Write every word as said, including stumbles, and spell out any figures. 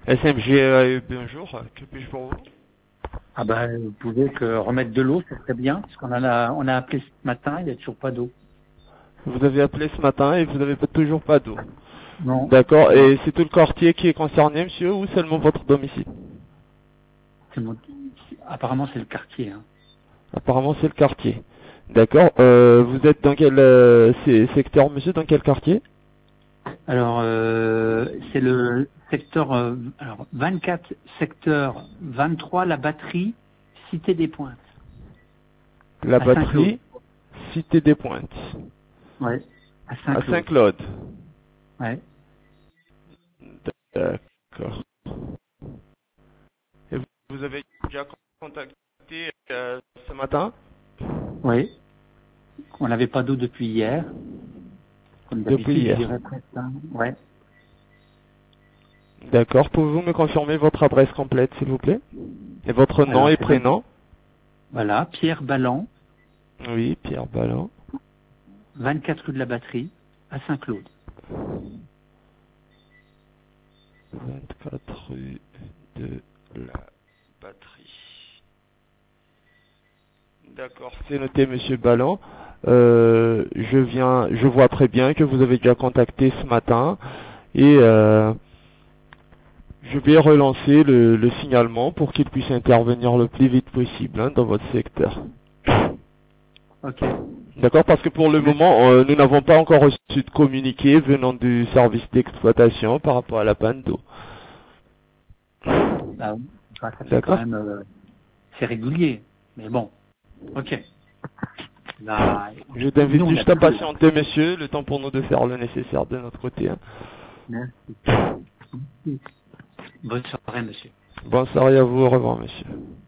S M G, euh, bonjour, que puis-je pour vous? Ah ben, vous pouvez que remettre de l'eau, ça serait bien, parce qu'on en a, on a appelé ce matin, il n'y a toujours pas d'eau. Vous avez appelé ce matin et vous n'avez pas- toujours pas d'eau. Non. D'accord, Non. et c'est tout le quartier qui est concerné, monsieur, ou seulement votre domicile? C'est mon- Apparemment, c'est le quartier. Hein. Apparemment, c'est le quartier. D'accord, euh, vous êtes dans quel euh, c'est- secteur, monsieur, dans quel quartier? Alors, euh, c'est le secteur, euh, alors vingt-quatre, secteur vingt-trois, la batterie, Cité des Pointes, La à Saint-Claude. batterie, Cité des Pointes, Ouais, à à Saint-Claude. Saint-Claude. Ouais. D'accord. Et vous vous avez déjà contacté euh, ce matin? Oui. On n'avait pas d'eau depuis hier. Comme Depuis d'habitude, je hier. dirais presque. Hein. Ouais. D'accord, pouvez-vous me confirmer votre adresse complète, s'il vous plaît? Et votre nom Alors, et c'est vingt prénom? Voilà, Pierre Ballan, Oui, Pierre Ballon. vingt-quatre rue de la Batterie, à Saint-Claude. vingt-quatre rue de la Batterie. D'accord, c'est noté, monsieur Ballon. Euh, je viens, je vois très bien que vous avez déjà contacté ce matin et euh, je vais relancer le, le signalement pour qu'il puisse intervenir le plus vite possible hein, dans votre secteur. Ok. D'accord, parce que pour le moment, euh, nous n'avons pas encore reçu de communiqué venant du service d'exploitation par rapport à la panne d'eau. Bah, oui. Enfin, ça fait quand D'accord. même, euh, c'est régulier. Mais bon. Ok. Là, Je t'invite nous, on a juste à plus d'eau. patienter, monsieur, le temps pour nous de faire le nécessaire de notre côté. hein. Merci. Bonne soirée, monsieur. Bonne soirée à vous, au revoir, monsieur.